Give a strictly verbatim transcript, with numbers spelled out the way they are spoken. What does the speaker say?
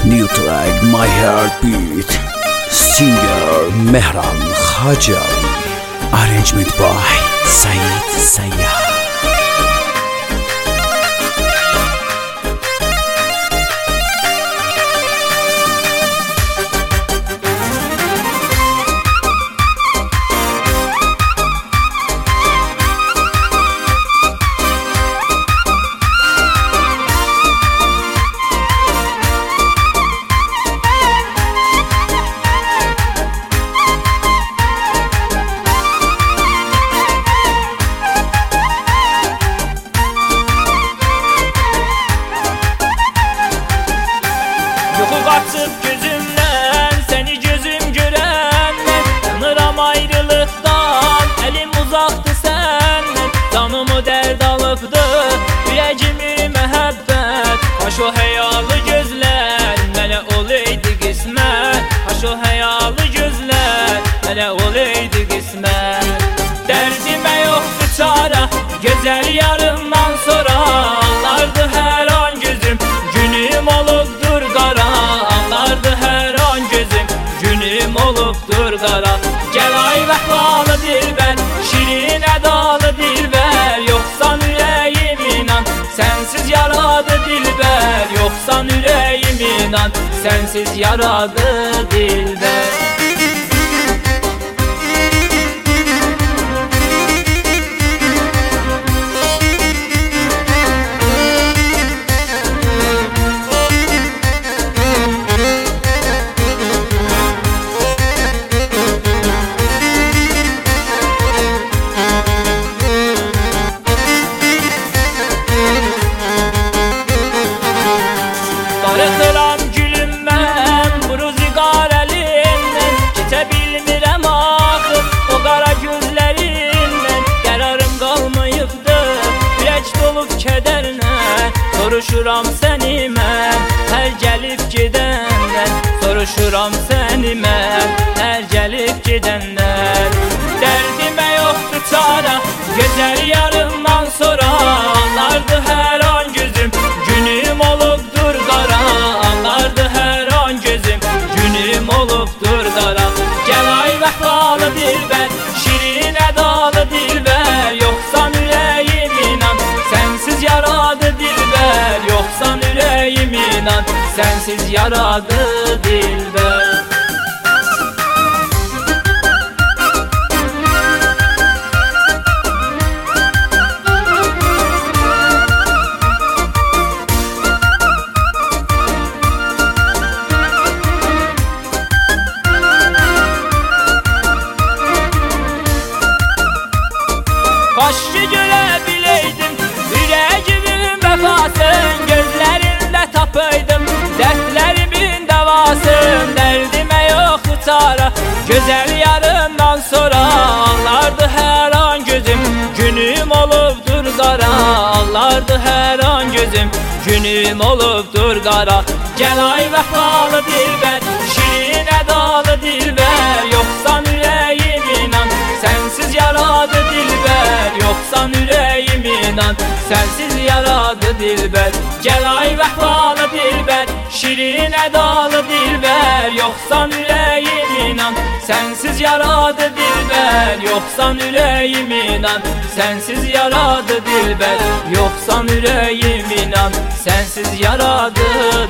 New track My Heartbeat. Singer Mehran Khaja. Arrangement by Saeed Sayyad. Yuxu qaçıb gözümdən, səni gözüm görəndən, yanıram ayrılıqdan, əlim uzaqdır səndən. Canımı dərd alıbdı, ürəyimi məhəbbət. Haş o həyalı gözlər, mənə olaydı qismət. Haş o həyalı gözlər, mənə olaydı qismət. Dərdimə yoxdur çara, gözəl yarımdan sonra ağlardı hər an gözüm, günüm olubdur qara. Ağlardı hər an gözüm, günüm olubdur qara. Gəl ay vəfalı dilbər, şirin ədalı dilbər, yoxsan ürəyim inan, sənsiz yaradı dilbər. Yoxsan ürəyim inan, sənsiz yaradı dilbər. Darıxıram gülüm mən, bu rüzgar əlindən, keçə bilmirəm axı o qara gözlərindən. Qərarım qalmayıbdır, ürək dolub kədərlə, soruşuram səni mən, hər gəlib gedəndən. Soruşuram səni mən, hər gəlib gedəndən. Dərdimə yoxdur çara, gözəl yarımdan sonra ağlardı hər an gözüm, günüm olubdur qara. Ağlardı hər an gözüm, günüm olubdur qara. Gəl ay vəfalı dilbər, şirin ədalı dilbər, yoxsan ürəyim inan, sənsiz yaradı dilbər. Yoxsan ürəyim inan, sənsiz yaradı dilbər. Qaşçı görə biləydim, ürəyimin vəfasın, gözlərində tapaydım dərdlərimin davasın. Dərdimə yoxdur çara, gözəl yarından sonra ağlardı hər an gözüm, günüm olubdur qara. Ağlardı hər an gözüm, günüm olubdur qara. Gəl ay vəfalı dilbər, şirin ədalı dilbər, yoxsan ürəyim inan, sənsiz yaradı dilbər. Yoxsan ürəyim inan, sənsiz yaradı dilbər. Gəl ay vəfalı dilbər, şirin ədalı dilbər, yoxsan ürəyim inan, sənsiz yaradı dilbər. Yoxsan ürəyim inan, sənsiz yaradı dilbər. Yoxsan ürəyim inan, sənsiz yaradı